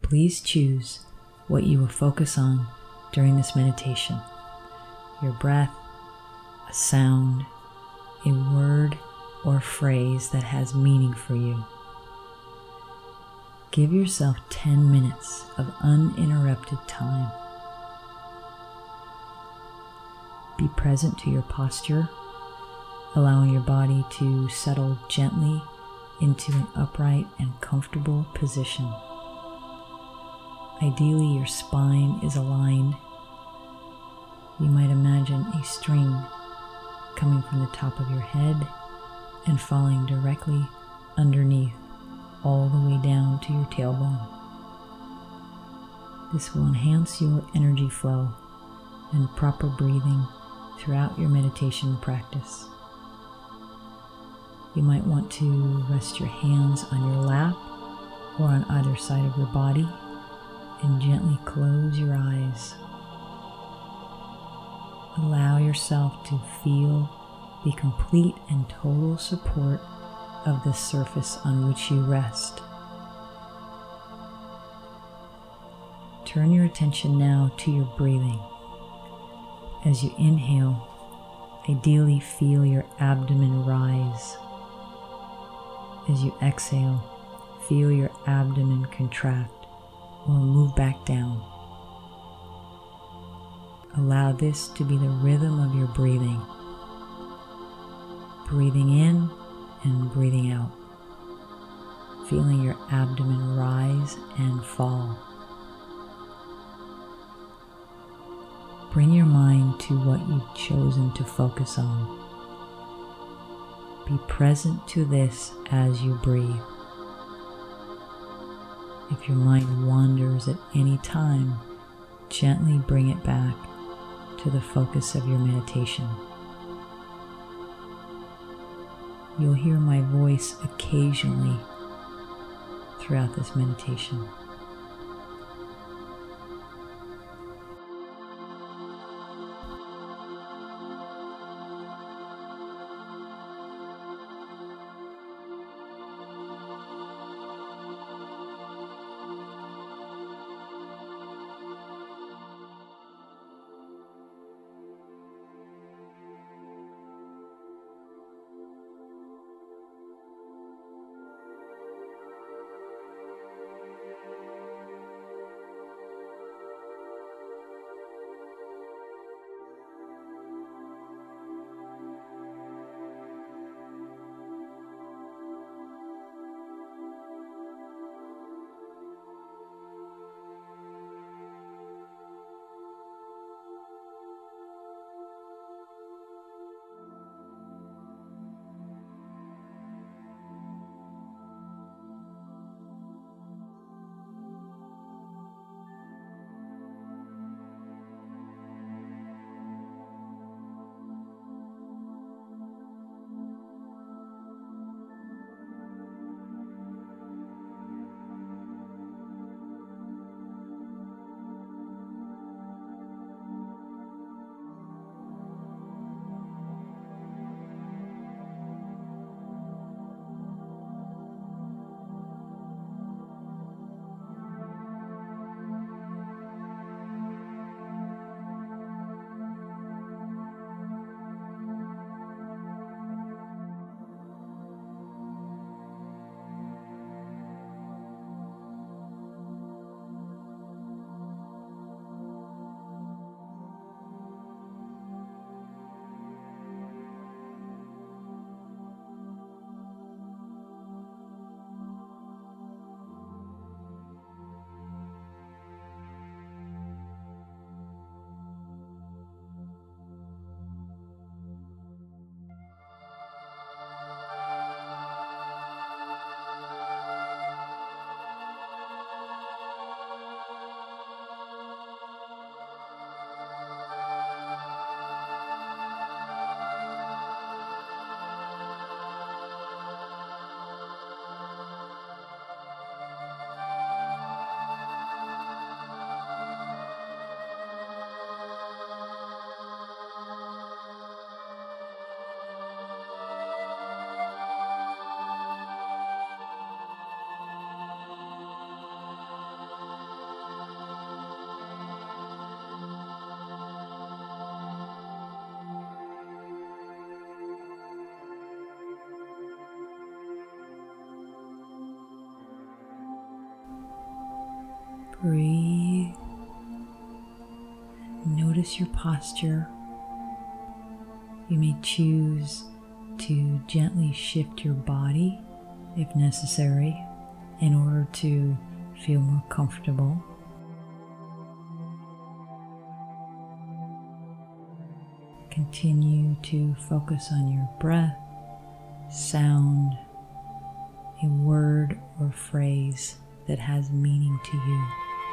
Please choose what you will focus on during this meditation. Your breath, a sound, a word or phrase that has meaning for you. Give yourself 10 minutes of uninterrupted time. Be present to your posture, allowing your body to settle gently into an upright and comfortable position. Ideally, your spine is aligned. You might imagine a string coming from the top of your head and falling directly underneath, all the way down to your tailbone. This will enhance your energy flow and proper breathing throughout your meditation practice. You might want to rest your hands on your lap or on either side of your body and gently close your eyes. Allow yourself to feel the complete and total support of the surface on which you rest. Turn your attention now to your breathing. As you inhale, ideally feel your abdomen rise. As you exhale, feel your abdomen contract or move back down. Allow this to be the rhythm of your breathing. Breathing in and breathing out. Feeling your abdomen rise and fall. Bring your mind to what you've chosen to focus on. Be present to this as you breathe. If your mind wanders at any time, gently bring it back to the focus of your meditation. You'll hear my voice occasionally throughout this meditation. Breathe. Notice your posture. You may choose to gently shift your body if necessary in order to feel more comfortable. Continue to focus on your breath, sound, a word or phrase that has meaning to you.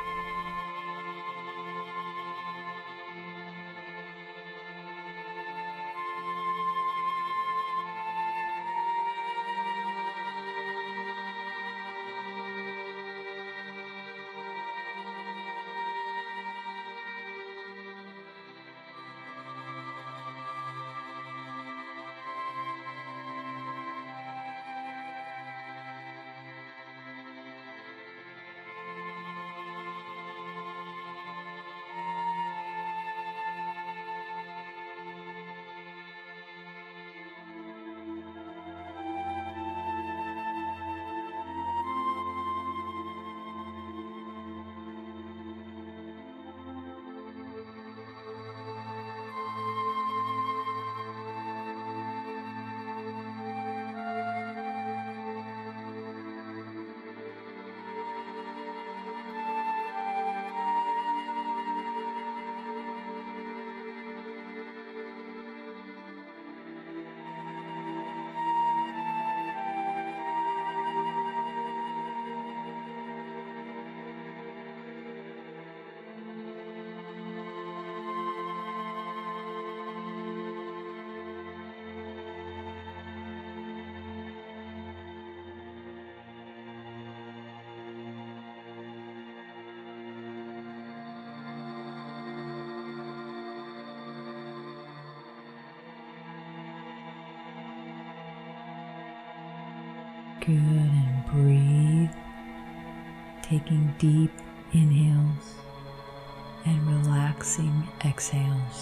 Good, and breathe, taking deep inhales and relaxing exhales.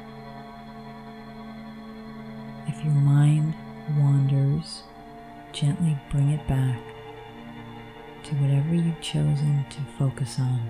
If your mind wanders, gently bring it back to whatever you've chosen to focus on.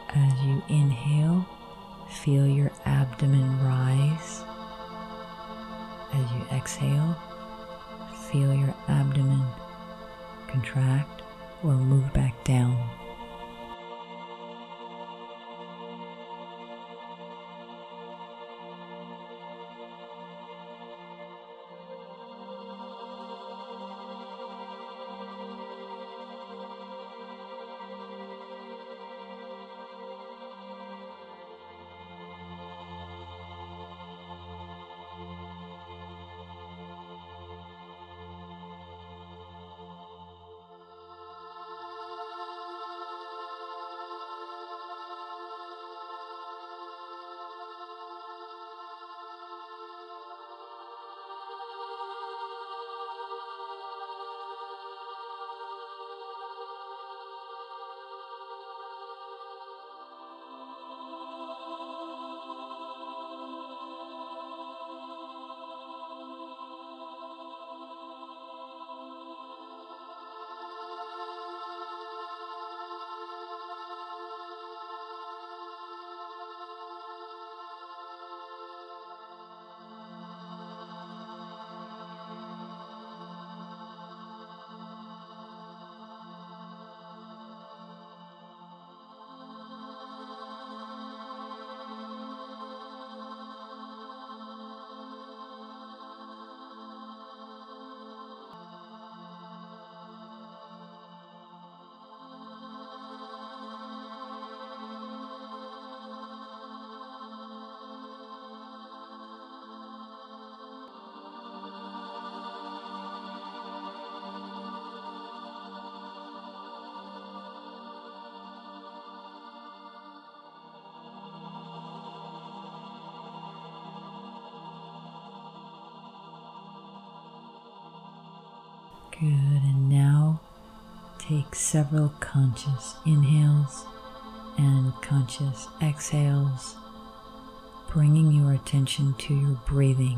As you inhale, feel your abdomen rise. As you exhale, feel your abdomen contract or move back down. Good, and now take several conscious inhales and conscious exhales, bringing your attention to your breathing,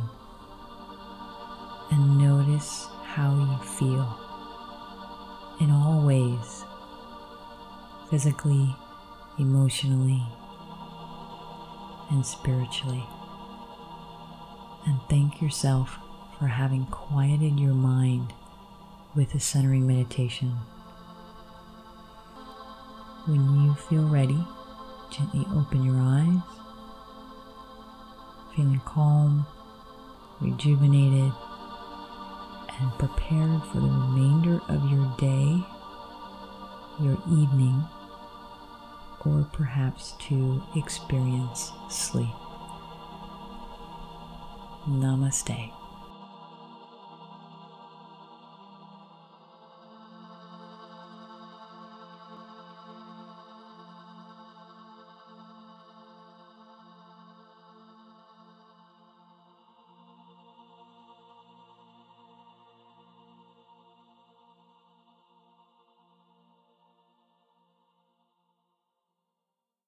and notice how you feel in all ways, physically, emotionally, and spiritually. And thank yourself for having quieted your mind with a centering meditation. When you feel ready, gently open your eyes, feeling calm, rejuvenated, and prepared for the remainder of your day, your evening, or perhaps to experience sleep. Namaste.